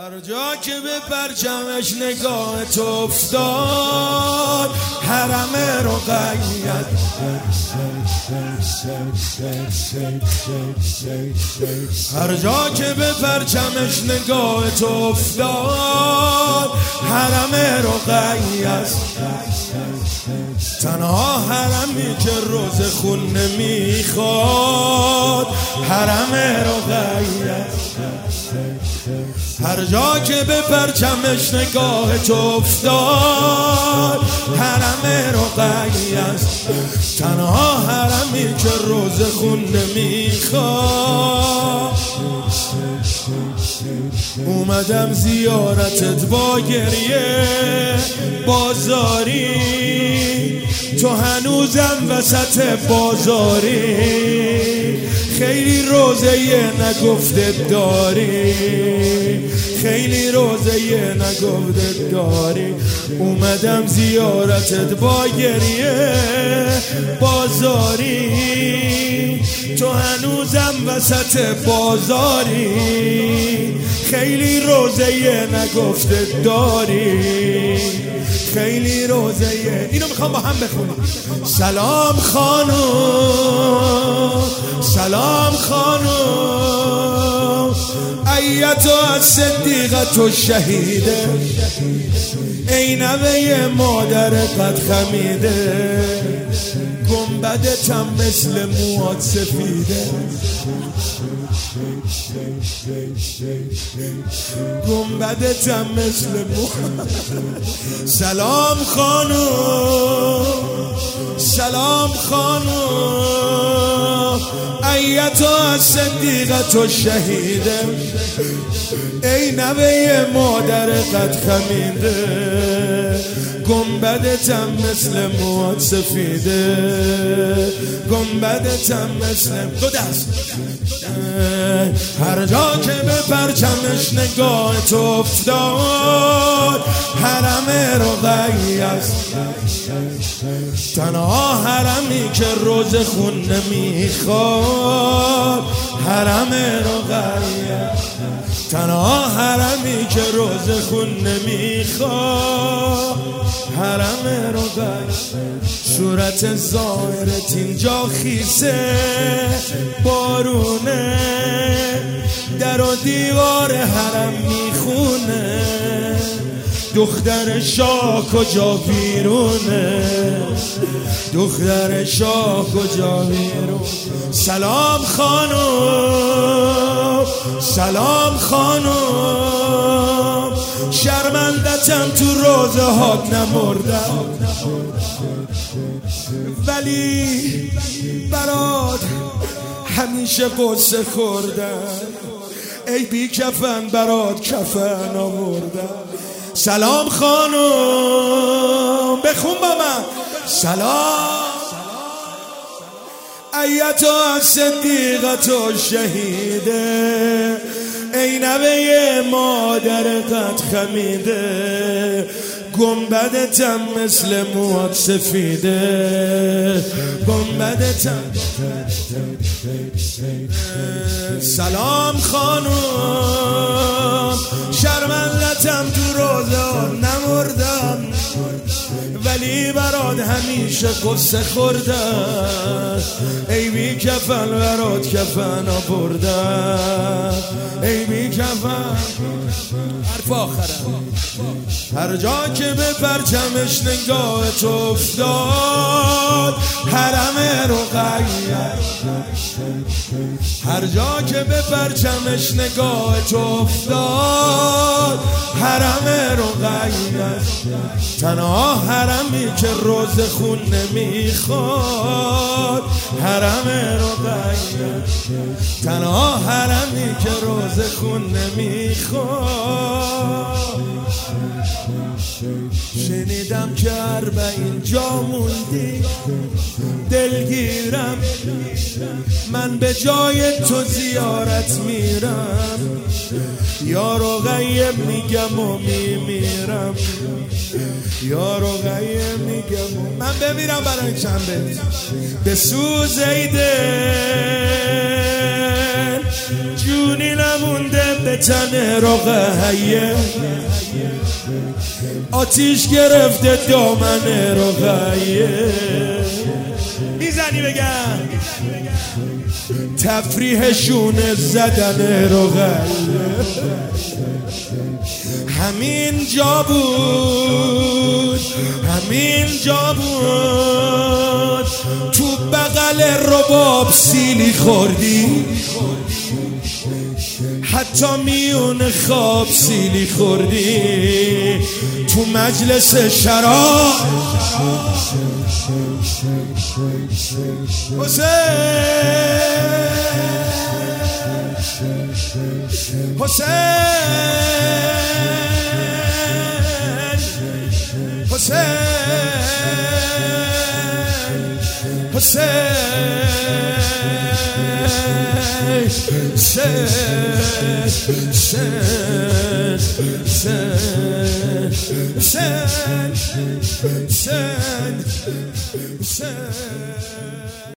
هر جا که به پرچمش نگاه تو افتاد حرم رقیت، هر جا که به پرچمش نگاه تو افتاد حرم رقیت، تنها حرمی که روز خون نمیخواد حرم رقیت، هر جا که به پرچمش نگاه تو افتاد حرم رقیت، تنها حرمی که روز خون نمیخواد. اومدم زیارتت با گریه بازاری، تو هنوزم وسط بازاری، خیلی روزه نگفته داری، خیلی روزه نگفته داری. اومدم زیارتت با گریه بازاری، تو هنوزم وسط بازاری، خیلی روزه نگفته داری، خیلی روزه. اینو میخوام با هم بخونیم. سلام خانم، سلام خانم، ایتها صدیقة الشهیده، ای نوه مادر قد خمیده، گنبدتم مثل موات سفیده، گنبدتم مثل موات. سلام خانم، سلام خانم، ایتها صدیقة الشهیده، ای نوه مادر قد خمیده، گنبدتم مثل موات سفیده، گنبدتم مثل دو دست. هر جا که به پرچمش نگاه تو افتاد حرم رقیت، تنها حرمی که روز خون نمیخواد حرم رقیت، تنها حرمی که روز خون نمیخواد حرم رقیت. صورت ظاهرت اینجا خیسه بارونه، در و دیوار حرم میخونه، دختر شاه کجا بیرونه، دختر شاه کجا بیرونه. سلام خانم، سلام خانم، شرمندتم تو روزه هات نمردم، ولی برات همیشه قصه خوردم، ای بی کفن برات کفن آوردم. سلام خانم، بخون با من. سلام ایتها صدیقة الشهیده، ای نوه مادر قد خمیده، گنبدتم مثل موات سفیده، گنبدتم. سلام خانم، شرمندتم تو روزه نمردم، ولی برات همیشه قصه خوردم، ای بی کفن برات کفن آوردم، ای بی کفن. حرف آخرم. هر جا که به پرچمش نگاه تو افتاد حرم رقیت، هر جا که به پرچمش نگاه تو افتاد حرم رقیت، تنها حرمی که روز خون نمیخواد حرم رقیت، تنها حرمی که روز خون نمیخواد. شنیدم که 40 جا موندی دلگیرم، من به جای تو زیارت میرم، یا رقیه میگم و میمیرم، یا رقیه میگم و من بمیرم برای چند بیت. به سوز ایده جونی نمونده به تن رقیه، آتیش گرفته دامن رقیه. میزنی بگم تفریحشون زدن رقیه. همین جا بود، همین جا بود، تو بغل رباب سیلی خوردی، حتی میون خواب سیلی خوردی، تو مجلس شراب حسین حسین حسین حسین